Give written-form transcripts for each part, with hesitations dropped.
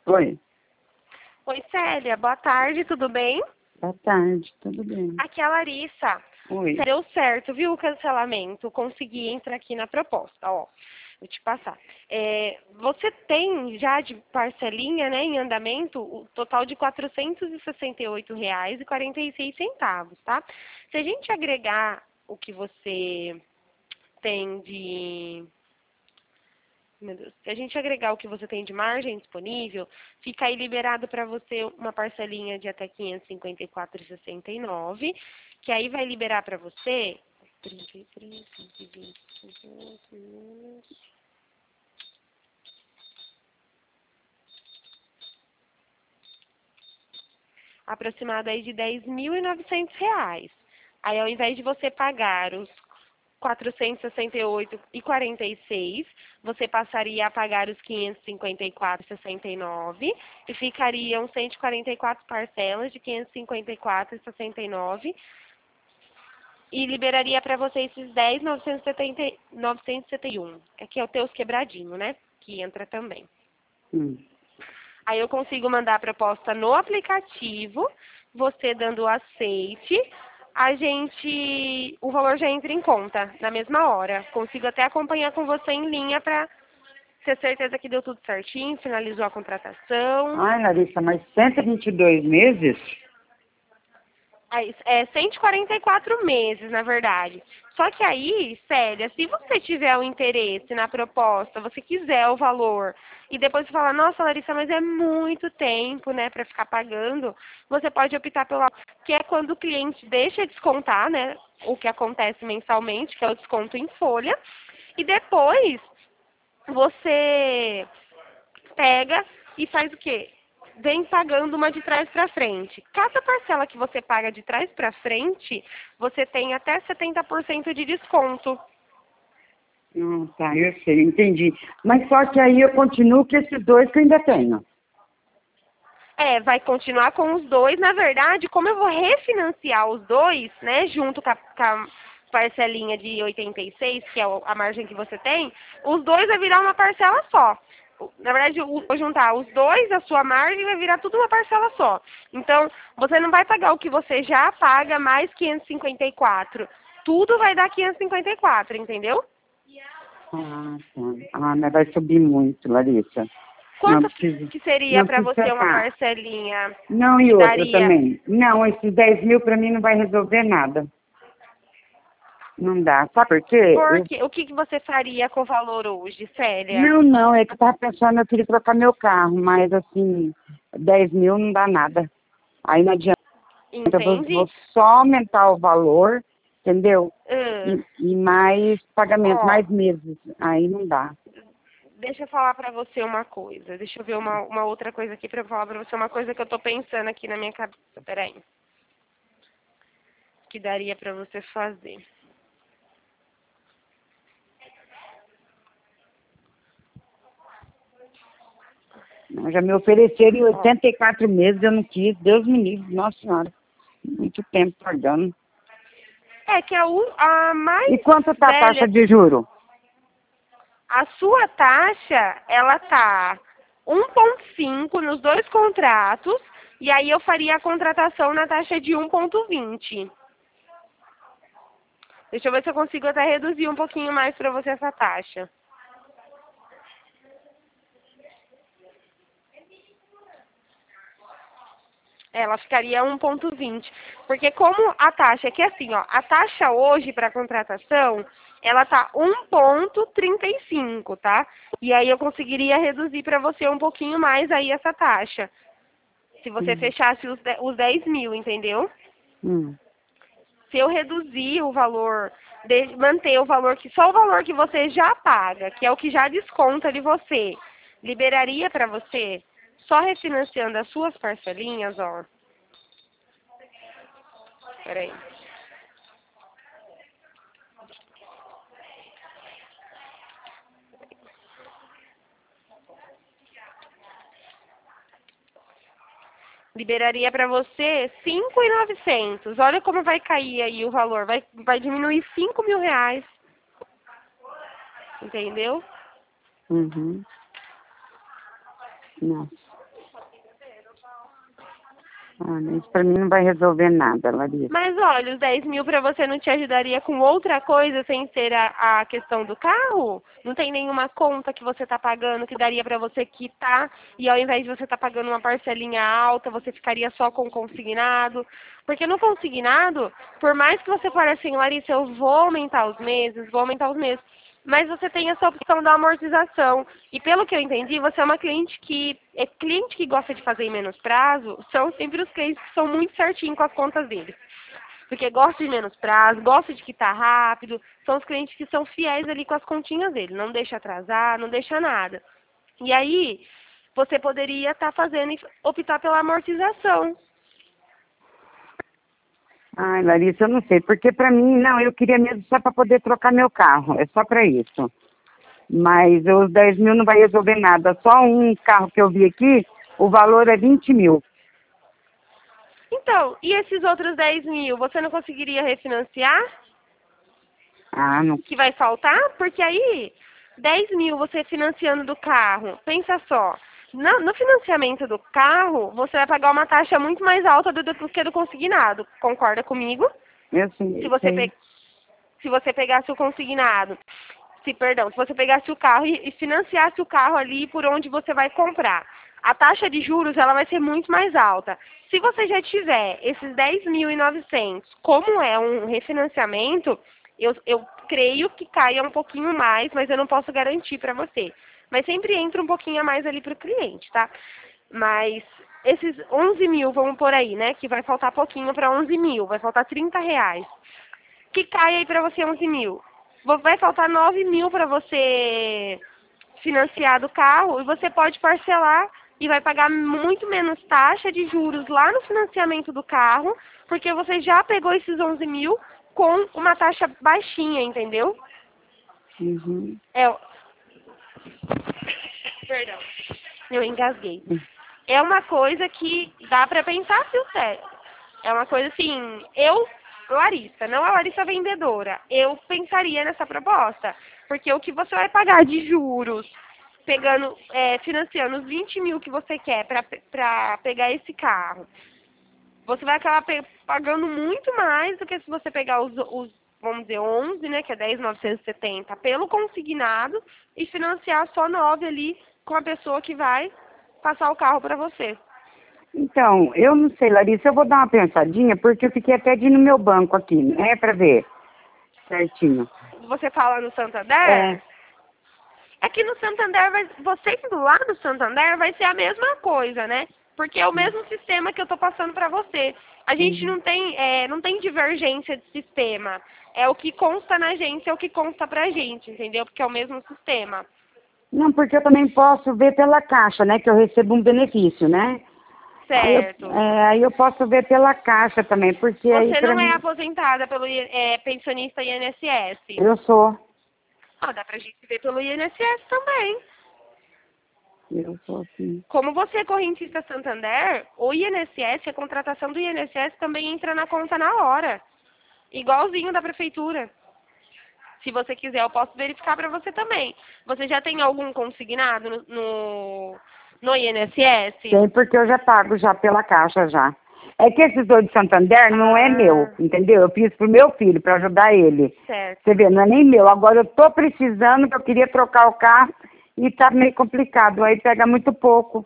Oi. Oi, Célia. Boa tarde, tudo bem? Boa tarde, tudo bem? Aqui é a Larissa. Oi. Deu certo, viu, o cancelamento? Consegui entrar aqui na proposta, ó. Vou te passar. Você tem já de parcelinha, né, em andamento, o total de R$ 468,46, tá? Se a gente agregar o que você tem de... Meu Deus. Se a gente agregar o que você tem de margem disponível, fica aí liberado para você uma parcelinha de até R$ 554,69, que aí vai liberar para você 33, 120, aproximado aí de R$ 10.900. Aí, ao invés de você pagar os 468,46, você passaria a pagar os 554,69 e ficariam 144 parcelas de 554,69 e liberaria para você esses 10.971. Aqui é o teus quebradinho, né? Que entra também. Aí eu consigo mandar a proposta no aplicativo, você dando o aceite, o valor já entra em conta na mesma hora. Consigo até acompanhar com você em linha para ter certeza que deu tudo certinho, finalizou a contratação. Ai, Larissa, mas 122 meses? Aí, 144 meses, na verdade. Só que aí, Célia, se você tiver o interesse na proposta, você quiser o valor, e depois você falar, nossa, Larissa, mas é muito tempo, né, para ficar pagando, você pode optar pela... que é quando o cliente deixa descontar, né, o que acontece mensalmente, que é o desconto em folha, e depois você pega e faz o quê? Vem pagando uma de trás para frente. Cada parcela que você paga de trás para frente, você tem até 70% de desconto. Tá, eu sei, entendi. Mas só que aí eu continuo com esses dois que eu ainda tenho. Vai continuar com os dois. Na verdade, como eu vou refinanciar os dois, né, junto com a parcelinha de 86, que é a margem que você tem, os dois vai virar uma parcela só. Na verdade, vou juntar os dois, a sua margem, vai virar tudo uma parcela só. Então, você não vai pagar o que você já paga mais 554. Tudo vai dar 554, entendeu? Tá. Mas vai subir muito, Larissa. Não Quanto precisa. que seria Não para você precisa. uma parcelinha Não, e que outra daria? também. Não, esses 10 mil para mim não vai resolver nada. Não dá. Sabe por quê? Porque o que você faria com o valor hoje, Célia? Não, é que eu tava pensando, eu queria trocar meu carro, mas assim, 10 mil não dá nada. Aí não adianta, eu vou Entende? só aumentar o valor, entendeu? Ah, E mais pagamento, ó, mais meses. Aí não dá. deixa eu falar pra você uma coisa. Deixa eu ver uma outra coisa aqui pra eu falar pra você uma coisa que eu tô pensando aqui na minha cabeça. Peraí. Que daria pra você fazer. Já me ofereceram em Ó, 84 meses, eu não quis. Deus me livre, nossa senhora. Muito tempo pagando. que a E mais quanto tá a taxa velha, de juro? a sua taxa, ela tá 1,5 nos dois contratos, e aí eu faria a contratação na taxa de 1,20. Deixa eu ver se eu consigo até reduzir um pouquinho mais para você essa taxa. Ela ficaria 1,20. Porque como a taxa, é que assim, ó, a taxa hoje para contratação, ela tá 1,35, tá? E aí eu conseguiria reduzir para você um pouquinho mais aí essa taxa. Se você Hum, fechasse os 10 mil, entendeu? hum. Se eu reduzir o valor, manter o valor que só o valor que você já paga, que é o que já desconta de você, liberaria para você, só refinanciando as suas parcelinhas, ó. Peraí. Liberaria para você 5.900. Olha como vai cair aí o valor. Vai diminuir R$ 5.000. Entendeu? Uhum. Nossa. Ah, isso pra mim não vai resolver nada, Larissa. Mas olha, os 10 mil para você não te ajudaria com outra coisa sem ser a questão do carro? Não tem nenhuma conta que você está pagando que daria para você quitar e ao invés de você estar pagando uma parcelinha alta, você ficaria só com o consignado? Porque no consignado, por mais que você fale assim, Larissa, eu vou aumentar os meses, mas você tem essa opção da amortização. E pelo que eu entendi, você é uma cliente que gosta de fazer em menos prazo, são sempre os clientes que são muito certinhos com as contas deles. Porque gosta de menos prazo, gosta de quitar rápido, são os clientes que são fiéis ali com as continhas dele, não deixa atrasar, não deixa nada. E aí, você poderia estar fazendo e optar pela amortização. Ai, Larissa, eu não sei, porque pra mim, não, eu queria mesmo só para poder trocar meu carro, é só para isso. Mas os 10 mil não vai resolver nada. Só um carro que eu vi aqui, o valor é 20 mil. Então, e esses outros 10 mil, você não conseguiria refinanciar? Ah, não. Que vai faltar? Porque aí, 10 mil você financiando do carro, pensa só, no financiamento do carro, você vai pagar uma taxa muito mais alta do que do consignado. Concorda comigo? Eu sei, Se você, sei. se você pegasse o consignado, se você pegasse o carro e financiasse o carro ali por onde você vai comprar, a taxa de juros ela vai ser muito mais alta. Se você já tiver esses 10.900, como é um refinanciamento, eu creio que caia um pouquinho mais, mas eu não posso garantir para você. Mas sempre entra um pouquinho a mais ali para o cliente, tá? Mas esses 11 mil, vamos por aí, né? Que vai faltar pouquinho para 11 mil, vai faltar R$ 30. Que cai aí para você 11 mil. Vai faltar 9 mil para você financiar do carro e você pode parcelar e vai pagar muito menos taxa de juros lá no financiamento do carro, porque você já pegou esses 11 mil com uma taxa baixinha, entendeu? Uhum. Perdão, eu engasguei. É uma coisa que dá para pensar, viu, sério? É uma coisa assim, Larissa, não a Larissa vendedora, eu pensaria nessa proposta. Porque o que você vai pagar de juros, financiando os 20 mil que você quer para pegar esse carro, você vai acabar pagando muito mais do que se você pegar vamos dizer, 11, né, que é 10.970, pelo consignado e financiar só 9 ali com a pessoa que vai passar o carro para você. Então, eu não sei, Larissa, eu vou dar uma pensadinha, porque eu fiquei até de ir no meu banco aqui, né, para ver certinho. Você fala no Santander? É. Aqui no Santander, você indo lá no Santander vai ser a mesma coisa, né? Porque é o mesmo sistema que eu estou passando para você. A gente Uhum. não tem divergência de sistema. É o que consta na agência, é o que consta pra gente, entendeu? Porque é o mesmo sistema. Não, porque eu também posso ver pela Caixa, né, que eu recebo um benefício, né? Certo. Aí eu posso ver pela Caixa também, porque aí Você para não é mim, aposentada pelo pensionista INSS. eu sou. Ah, dá pra gente ver pelo INSS também. Eu sou sim. Como você é correntista Santander, o INSS, a contratação do INSS também entra na conta na hora. Igualzinho da prefeitura. Se você quiser, eu posso verificar para você também. Você já tem algum consignado no INSS? Tem, porque eu já pago já pela Caixa já. É que esses dois de Santander não é meu, entendeu? Eu fiz pro meu filho, para ajudar ele. Certo. Você vê, não é nem meu. Agora eu tô precisando, que eu queria trocar o carro e tá meio complicado. Aí pega muito pouco.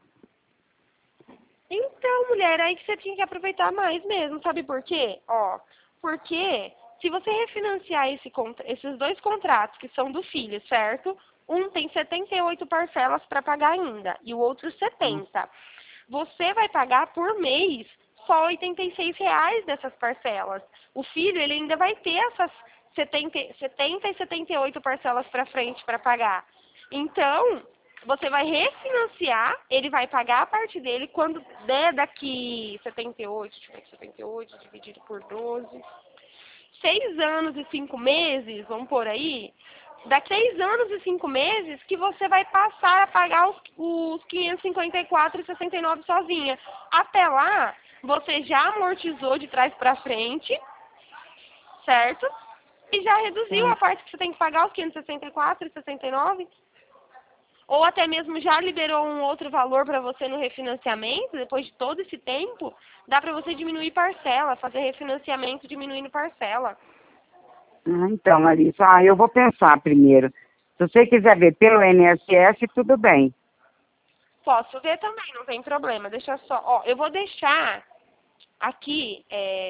Então, mulher, aí que você tinha que aproveitar mais mesmo, sabe por quê? Ó, porque se você refinanciar esses dois contratos que são do filho, certo? Um tem 78 parcelas para pagar ainda e o outro 70. Você vai pagar por mês só R$ 86 dessas parcelas. O filho, ele ainda vai ter essas 70 e 78 parcelas para frente para pagar. Então, você vai refinanciar, ele vai pagar a parte dele quando der daqui 78, deixa eu ver, 78 dividido por 12, 6 anos e 5 meses, vamos por aí, daqui 6 anos e 5 meses que você vai passar a pagar os 554,69 sozinha. Até lá, você já amortizou de trás para frente, certo? E já reduziu a parte que você tem que pagar, os 564,69. ou até mesmo já liberou um outro valor para você no refinanciamento, depois de todo esse tempo, dá para você diminuir parcela, fazer refinanciamento diminuindo parcela. Então, Larissa, eu vou pensar primeiro. Se você quiser ver pelo INSS, tudo bem. Posso ver também, não tem problema. Deixa só, ó, eu vou deixar aqui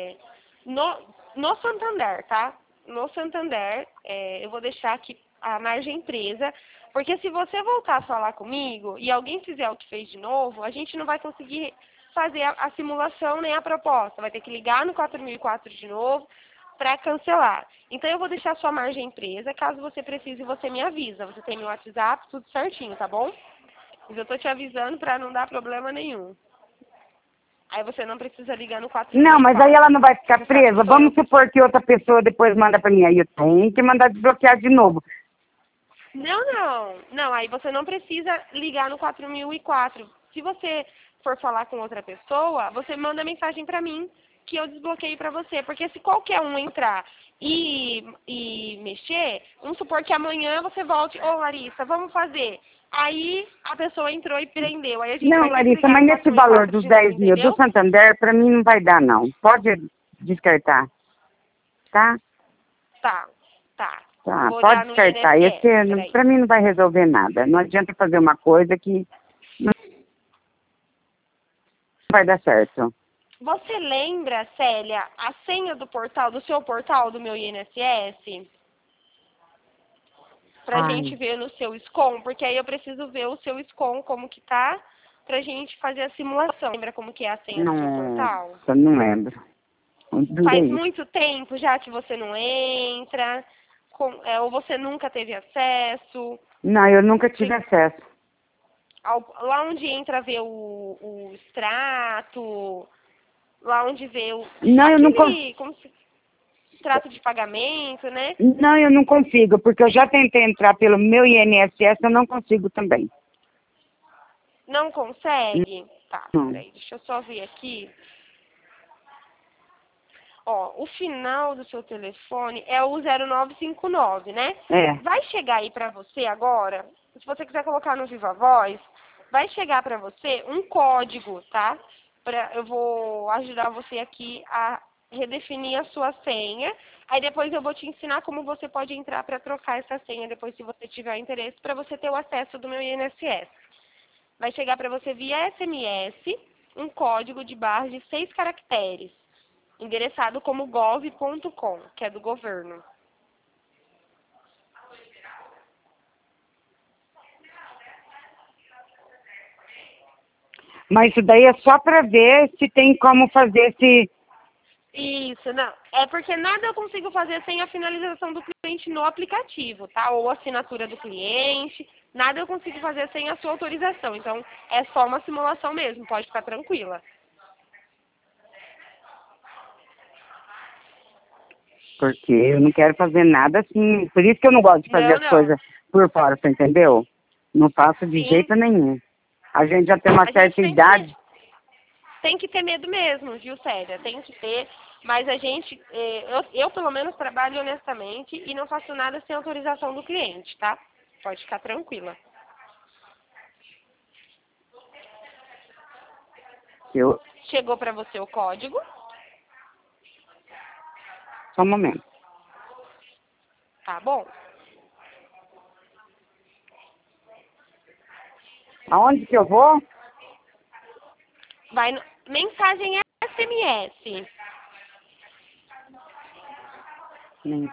no Santander, tá? No Santander, eu vou deixar aqui a margem presa, porque se você voltar a falar comigo e alguém fizer o que fez de novo, a gente não vai conseguir fazer a simulação nem a proposta. Vai ter que ligar no 4004 de novo para cancelar. Então eu vou deixar a sua margem presa, caso você precise, você me avisa. Você tem meu WhatsApp, tudo certinho, tá bom? Mas eu tô te avisando para não dar problema nenhum. Aí você não precisa ligar no 4004. Não, mas aí ela não vai ficar Você sabe presa. que sou Vamos eu. supor que outra pessoa depois manda para mim. Aí eu tenho que mandar desbloquear de novo. Não, aí você não precisa ligar no 4004. Se você for falar com outra pessoa, você manda mensagem pra mim que eu desbloqueio pra você. Porque se qualquer um entrar e mexer, vamos supor que amanhã você volte, ô Larissa, vamos fazer. Aí a pessoa entrou e prendeu. Aí a gente Não, vai ter que Larissa, ligar mas no nesse valor 4004 dos de novo, 10 mil do entendeu? Santander, para mim não vai dar, não. Pode descartar, tá? Tá. Tá, Vou pode olhar no descartar. Esse, INSS, peraí. para mim não vai resolver nada. Não adianta fazer uma coisa que não vai dar certo. Você lembra, Célia, a senha do portal, do seu portal, do meu INSS? Pra gente Ai, ver no seu SCOM, porque aí eu preciso ver o seu SCOM como que tá, pra gente fazer a simulação. Lembra como que é a senha do seu portal? nossa, não lembro. Dura Faz isso. muito tempo já que você não entra, ou você nunca teve acesso, Não, eu nunca tive tem- acesso. lá onde entra ver o extrato, lá onde vê Não, eu não, aquele, como se, extrato de pagamento, né? não, eu não consigo, porque eu já tentei entrar pelo meu INSS, eu não consigo também. Não consegue? Tá, Não. peraí, deixa eu só ver aqui. Ó, o final do seu telefone é o 0959, né? É. Vai chegar aí pra você agora, se você quiser colocar no Viva Voz, vai chegar pra você um código, tá? Eu vou ajudar você aqui a redefinir a sua senha. Aí depois eu vou te ensinar como você pode entrar pra trocar essa senha depois se você tiver interesse, pra você ter o acesso do meu INSS. Vai chegar pra você via SMS um código de barra de 6 caracteres endereçado como gov.com, que é do governo. Mas isso daí é só para ver se tem como fazer esse... Isso, não. É porque nada eu consigo fazer sem a finalização do cliente no aplicativo, tá? Ou a assinatura do cliente. Nada eu consigo fazer sem a sua autorização. Então, é só uma simulação mesmo, pode ficar tranquila. Porque eu não quero fazer nada assim. Por isso que eu não gosto de fazer Não, as não. coisas por fora, você entendeu? Não faço de Sim. jeito nenhum. A gente já tem uma A gente certa idade. tem que ter medo mesmo, viu, Célia? Tem que ter. Mas a gente, eu pelo menos trabalho honestamente e não faço nada sem autorização do cliente, tá? Pode ficar tranquila. Eu... Chegou para você o código? Só um momento. Tá bom. Aonde que eu vou? Vai no, mensagem SMS. Hum.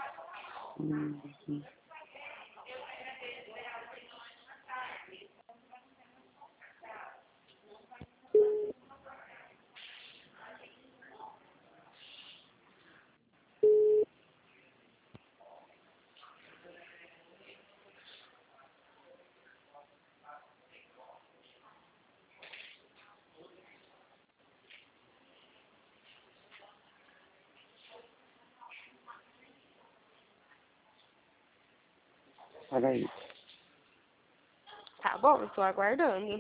Peraí. Tá bom, estou aguardando.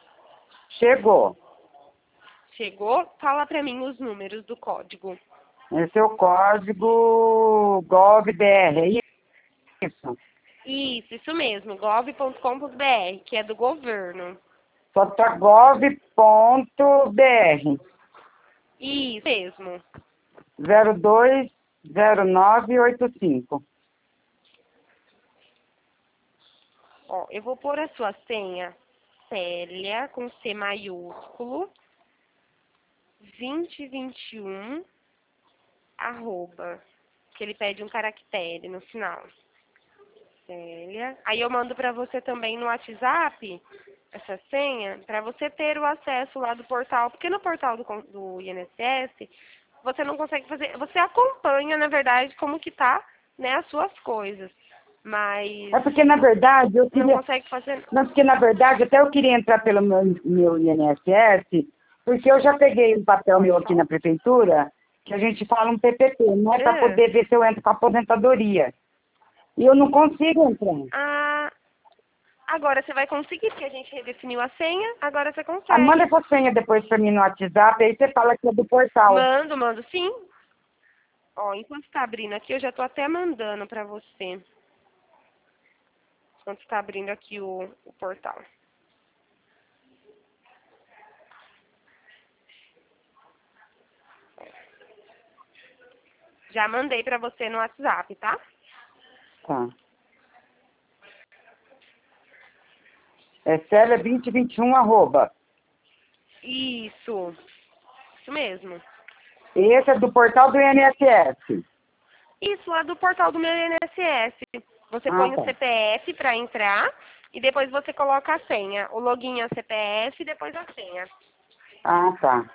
Chegou. Chegou? Fala pra mim os números do código. Esse é o código GOVBR, é isso? Isso mesmo, gov.com.br, que é do governo. Só tá gov.br, Isso mesmo. 020985. Ó, eu vou pôr a sua senha, Célia, com C maiúsculo, 2021, arroba, que ele pede um caractere no final. Célia. Aí eu mando pra você também no WhatsApp essa senha, pra você ter o acesso lá do portal, porque no portal do INSS, você não consegue fazer, você acompanha, na verdade, como que tá, né, as suas coisas, mas É porque, na verdade, eu não queria... consegue fazer. Não, porque, na verdade, até eu queria entrar pelo meu INSS, porque eu já peguei um papel meu aqui na prefeitura, que a gente fala um PPP, não é para poder ver se eu entro com a aposentadoria. E eu não consigo entrar. Ah, agora você vai conseguir, porque a gente redefiniu a senha, agora você Ah, manda consegue. essa senha depois para mim no WhatsApp, aí você fala que é do portal. Mando sim. Ó, enquanto tá abrindo aqui, eu já tô até mandando pra você. Enquanto tá abrindo aqui o portal. Já mandei pra você no WhatsApp, tá? Tá. É Célia2021, arroba. Isso mesmo. Esse é do portal do INSS. Isso lá do portal do meu INSS. Você Ah, põe o tá. CPF pra entrar e depois você coloca a senha. O login é o CPF e depois a senha. Ah, tá.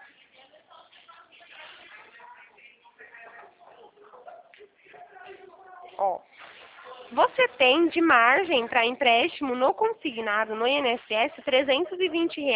Ó, você tem de margem para empréstimo no consignado no INSS R$ 320